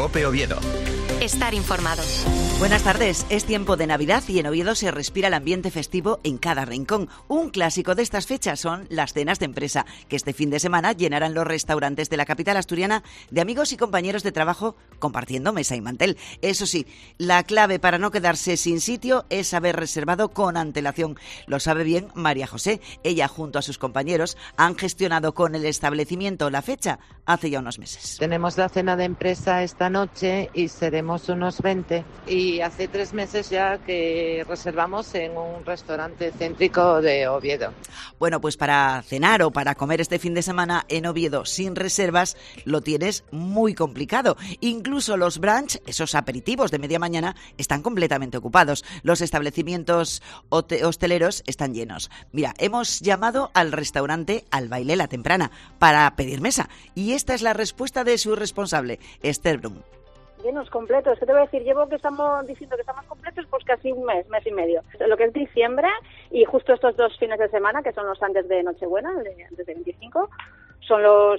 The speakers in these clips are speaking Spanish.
COPE Oviedo. Estar informados. Buenas tardes. Es tiempo de Navidad y en Oviedo se respira el ambiente festivo en cada rincón. Un clásico de estas fechas son las cenas de empresa, que este fin de semana llenarán los restaurantes de la capital asturiana de amigos y compañeros de trabajo compartiendo mesa y mantel. Eso sí, la clave para no quedarse sin sitio es haber reservado con antelación. Lo sabe bien María José. Ella, junto a sus compañeros, han gestionado con el establecimiento la fecha hace ya unos meses. Tenemos la cena de empresa esta noche y seremos unos 20. Y hace 3 meses ya que reservamos en un restaurante céntrico de Oviedo. Bueno, pues para cenar o para comer este fin de semana en Oviedo sin reservas lo tienes muy complicado. Incluso los brunch, esos aperitivos de media mañana, están completamente ocupados. Los establecimientos hosteleros están llenos. Mira, hemos llamado al restaurante Al Baile La Temprana para pedir mesa y esta es la respuesta de su responsable, Esther Brum. Llenos completos, ¿qué te voy a decir? Llevo que estamos diciendo que estamos completos pues casi un mes y medio. Lo que es diciembre y justo estos 2 fines de semana, que son los antes de Nochebuena, antes de 25, son los,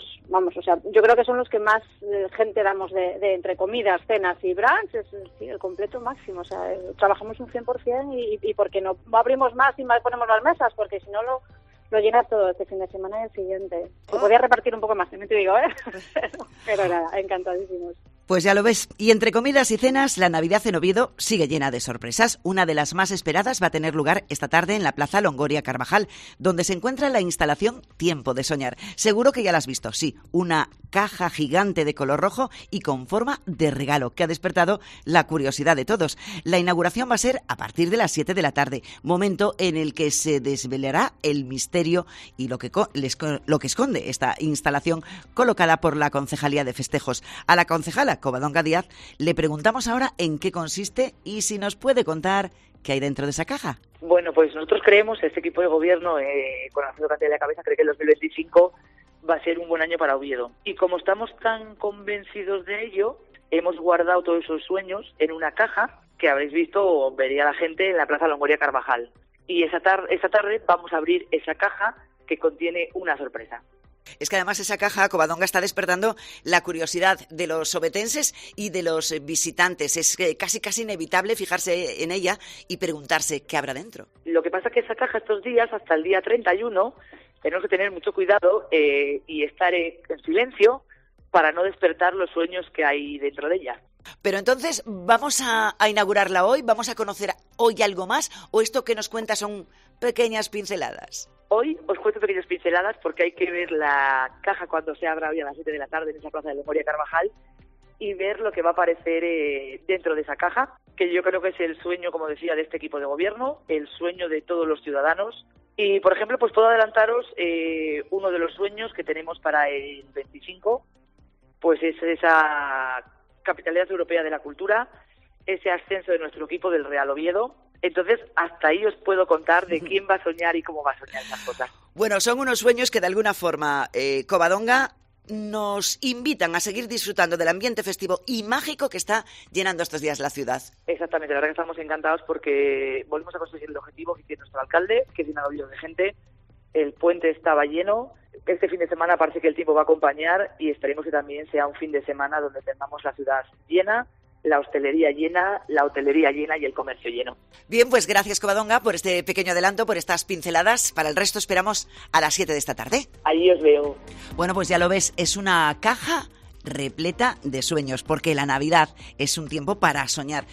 yo creo que son los que más gente damos de entre comidas, cenas y brunch, es el completo máximo. O sea, trabajamos un 100% y porque no abrimos más y más ponemos las mesas, porque si no lo llenas todo este fin de semana y el siguiente. Se podía repartir un poco más, también te digo, pero nada, encantadísimos. Pues ya lo ves. Y entre comidas y cenas, la Navidad en Oviedo sigue llena de sorpresas. Una de las más esperadas va a tener lugar esta tarde en la Plaza Longoria Carvajal, donde se encuentra la instalación Tiempo de Soñar. Seguro que ya la has visto, sí. Una caja gigante de color rojo y con forma de regalo, que ha despertado la curiosidad de todos. La inauguración va a ser a partir de las 7 de la tarde, momento en el que se desvelará el misterio y lo que esconde esta instalación colocada por la Concejalía de Festejos. A la concejala Covadonga Díaz le preguntamos ahora en qué consiste y si nos puede contar qué hay dentro de esa caja. Bueno, pues nosotros creemos, este equipo de gobierno, con Alfredo Cantera de la cabeza, cree que el 2025 va a ser un buen año para Oviedo. Y como estamos tan convencidos de ello, hemos guardado todos esos sueños en una caja que habréis visto o vería la gente en la Plaza Longoria Carvajal. Y esta tarde vamos a abrir esa caja que contiene una sorpresa. Es que además esa caja, Covadonga, está despertando la curiosidad de los obetenses y de los visitantes. Es casi inevitable fijarse en ella y preguntarse qué habrá dentro. Lo que pasa es que esa caja estos días, hasta el día 31, tenemos que tener mucho cuidado y estar en silencio para no despertar los sueños que hay dentro de ella. Pero entonces, ¿vamos a inaugurarla hoy? ¿Vamos a conocer hoy algo más? ¿O esto que nos cuenta son pequeñas pinceladas? Hoy os cuento pequeñas pinceladas porque hay que ver la caja cuando se abra hoy a las 7 de la tarde en esa Plaza de Longoria Carvajal y ver lo que va a aparecer dentro de esa caja, que yo creo que es el sueño, como decía, de este equipo de gobierno, el sueño de todos los ciudadanos. Y, por ejemplo, pues puedo adelantaros uno de los sueños que tenemos para el 25, pues es esa Capitalidad Europea de la Cultura, ese ascenso de nuestro equipo del Real Oviedo. Entonces, hasta ahí os puedo contar de quién va a soñar y cómo va a soñar esas cosas. Bueno, son unos sueños que de alguna forma, Covadonga, nos invitan a seguir disfrutando del ambiente festivo y mágico que está llenando estos días la ciudad. Exactamente, la verdad que estamos encantados porque volvemos a conseguir el objetivo que tiene nuestro alcalde, que es llenar Oviedo de gente. El puente estaba lleno. Este fin de semana parece que el tiempo va a acompañar y esperemos que también sea un fin de semana donde tengamos la ciudad llena, la hostelería llena, la hotelería llena y el comercio lleno. Bien, pues gracias, Covadonga, por este pequeño adelanto, por estas pinceladas. Para el resto esperamos a las 7 de esta tarde. Ahí os veo. Bueno, pues ya lo ves, es una caja repleta de sueños, porque la Navidad es un tiempo para soñar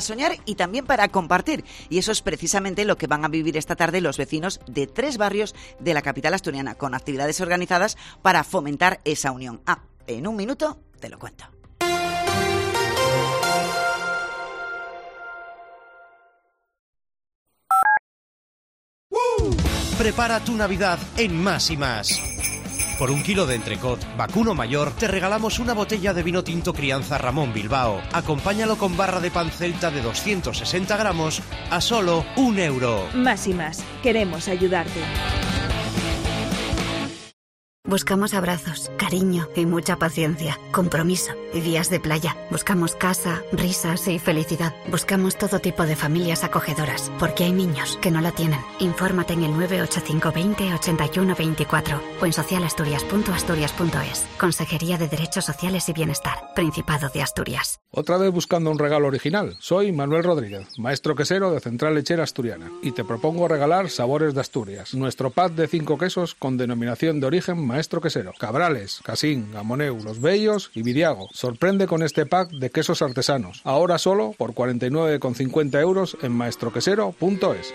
y también para compartir. Y eso es precisamente lo que van a vivir esta tarde los vecinos de 3 barrios de la capital asturiana, con actividades organizadas para fomentar esa unión. En un minuto te lo cuento. Prepara tu Navidad en Más y Más. Por 1 kilo de entrecot vacuno mayor te regalamos una botella de vino tinto Crianza Ramón Bilbao. Acompáñalo con barra de pan celta de 260 gramos a solo €1. Más y Más. Queremos ayudarte. Buscamos abrazos, cariño y mucha paciencia, compromiso y días de playa. Buscamos casa, risas y felicidad. Buscamos todo tipo de familias acogedoras, porque hay niños que no la tienen. Infórmate en el 985 20 81 24 o en socialasturias.asturias.es. Consejería de Derechos Sociales y Bienestar, Principado de Asturias. Otra vez buscando un regalo original. Soy Manuel Rodríguez, maestro quesero de Central Lechera Asturiana, y te propongo regalar Sabores de Asturias, nuestro pack de 5 quesos con denominación de origen maestro quesero: Cabrales, Casín, Gamoneu, Los Bellos y Viriago. Sorprende con este pack de quesos artesanos, ahora solo por 49,50 € en maestroquesero.es.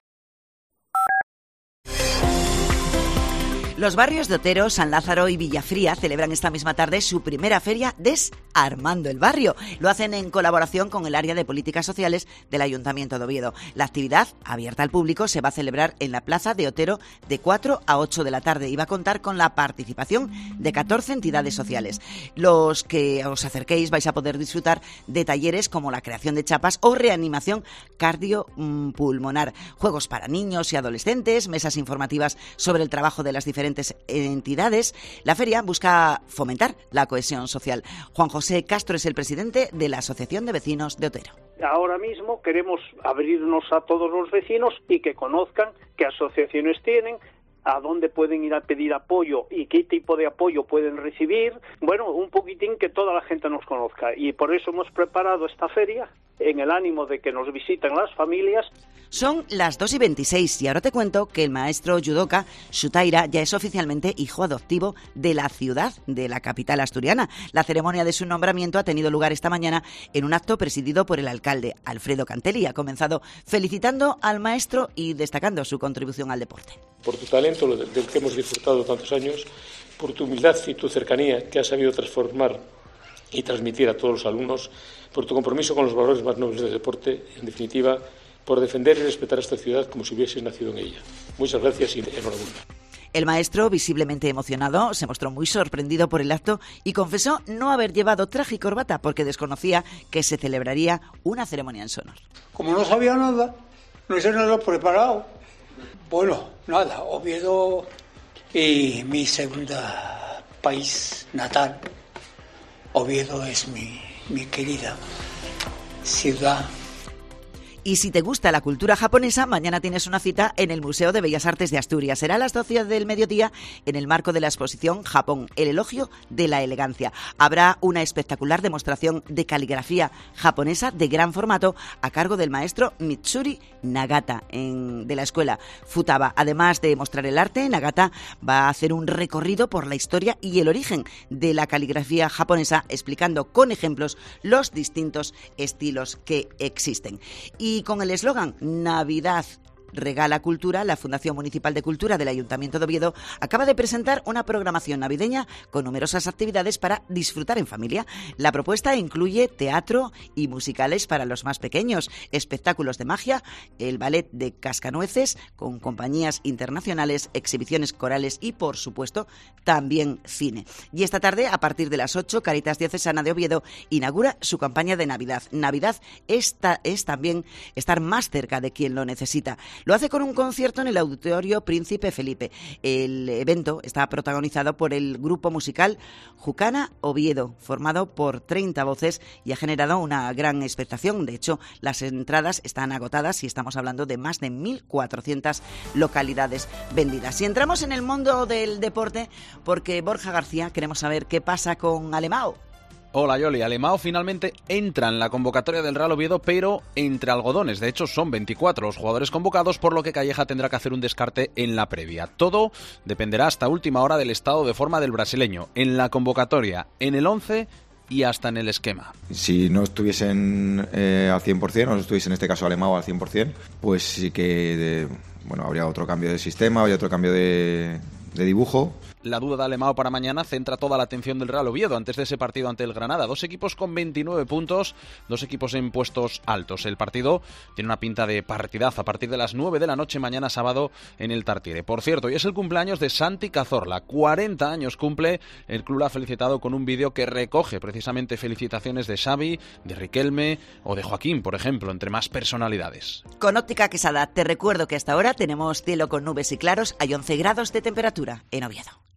Los barrios de Otero, San Lázaro y Villafría celebran esta misma tarde su primera feria Desarmando el Barrio. Lo hacen en colaboración con el área de políticas sociales del Ayuntamiento de Oviedo. La actividad, abierta al público, se va a celebrar en la plaza de Otero de 4 a 8 de la tarde y va a contar con la participación de 14 entidades sociales. Los que os acerquéis vais a poder disfrutar de talleres como la creación de chapas o reanimación cardiopulmonar, juegos para niños y adolescentes, mesas informativas sobre el trabajo de las diferentes entidades. La feria busca fomentar la cohesión social. Juan José Castro es el presidente de la Asociación de Vecinos de Otero. Ahora mismo queremos abrirnos a todos los vecinos y que conozcan qué asociaciones tienen, a dónde pueden ir a pedir apoyo y qué tipo de apoyo pueden recibir. Bueno, un poquitín que toda la gente nos conozca, y por eso hemos preparado esta feria en el ánimo de que nos visiten las familias. Son las 2:26 y ahora te cuento que el maestro judoka Shutaira ya es oficialmente hijo adoptivo de la ciudad, de la capital asturiana. La ceremonia de su nombramiento ha tenido lugar esta mañana en un acto presidido por el alcalde Alfredo Cantelli. Ha comenzado felicitando al maestro y destacando su contribución al deporte. Por tu talento, del que hemos disfrutado tantos años, por tu humildad y tu cercanía que has sabido transformar y transmitir a todos los alumnos, por tu compromiso con los valores más nobles del deporte, en definitiva, por defender y respetar a esta ciudad como si hubieses nacido en ella. Muchas gracias y enhorabuena. El maestro, visiblemente emocionado, se mostró muy sorprendido por el acto y confesó no haber llevado traje y corbata porque desconocía que se celebraría una ceremonia en su honor. Como no sabía nada, no hice nada preparado. Bueno, nada, Oviedo y mi segunda país natal. Oviedo es mi querida ciudad. Y si te gusta la cultura japonesa, mañana tienes una cita en el Museo de Bellas Artes de Asturias. Será a las 12 del mediodía en el marco de la exposición Japón, el elogio de la elegancia. Habrá una espectacular demostración de caligrafía japonesa de gran formato a cargo del maestro Mitsuri Nagata de la escuela Futaba. Además de mostrar el arte, Nagata va a hacer un recorrido por la historia y el origen de la caligrafía japonesa, explicando con ejemplos los distintos estilos que existen. Y con el eslogan Navidad regala cultura, la Fundación Municipal de Cultura del Ayuntamiento de Oviedo acaba de presentar una programación navideña con numerosas actividades para disfrutar en familia. La propuesta incluye teatro y musicales para los más pequeños, espectáculos de magia, el ballet de Cascanueces con compañías internacionales, exhibiciones corales y, por supuesto, también cine. Y esta tarde, a partir de las 8, Cáritas Diocesana de Oviedo inaugura su campaña de Navidad. Navidad es también estar más cerca de quien lo necesita. Lo hace con un concierto en el Auditorio Príncipe Felipe. El evento está protagonizado por el grupo musical Jucana Oviedo, formado por 30 voces, y ha generado una gran expectación. De hecho, las entradas están agotadas y estamos hablando de más de 1.400 localidades vendidas. Y entramos en el mundo del deporte porque Borja García, queremos saber qué pasa con Alemão. Hola Yoli, Alemão finalmente entra en la convocatoria del Real Oviedo, pero entre algodones. De hecho, son 24 los jugadores convocados, por lo que Calleja tendrá que hacer un descarte en la previa. Todo dependerá hasta última hora del estado de forma del brasileño, en la convocatoria, en el 11 y hasta en el esquema. Si no estuviesen al 100%, o no estuviese en este caso Alemão al 100%, pues sí que habría otro cambio de sistema, habría otro cambio de dibujo. La duda de Alemão para mañana centra toda la atención del Real Oviedo antes de ese partido ante el Granada. Dos equipos con 29 puntos, dos equipos en puestos altos. El partido tiene una pinta de partidazo a partir de las 9 de la noche mañana sábado en el Tartiere. Por cierto, hoy es el cumpleaños de Santi Cazorla. 40 años cumple. El club la ha felicitado con un vídeo que recoge precisamente felicitaciones de Xavi, de Riquelme o de Joaquín, por ejemplo, entre más personalidades. Con Óptica Quesada, te recuerdo que hasta ahora tenemos cielo con nubes y claros. Hay 11 grados de temperatura en Oviedo.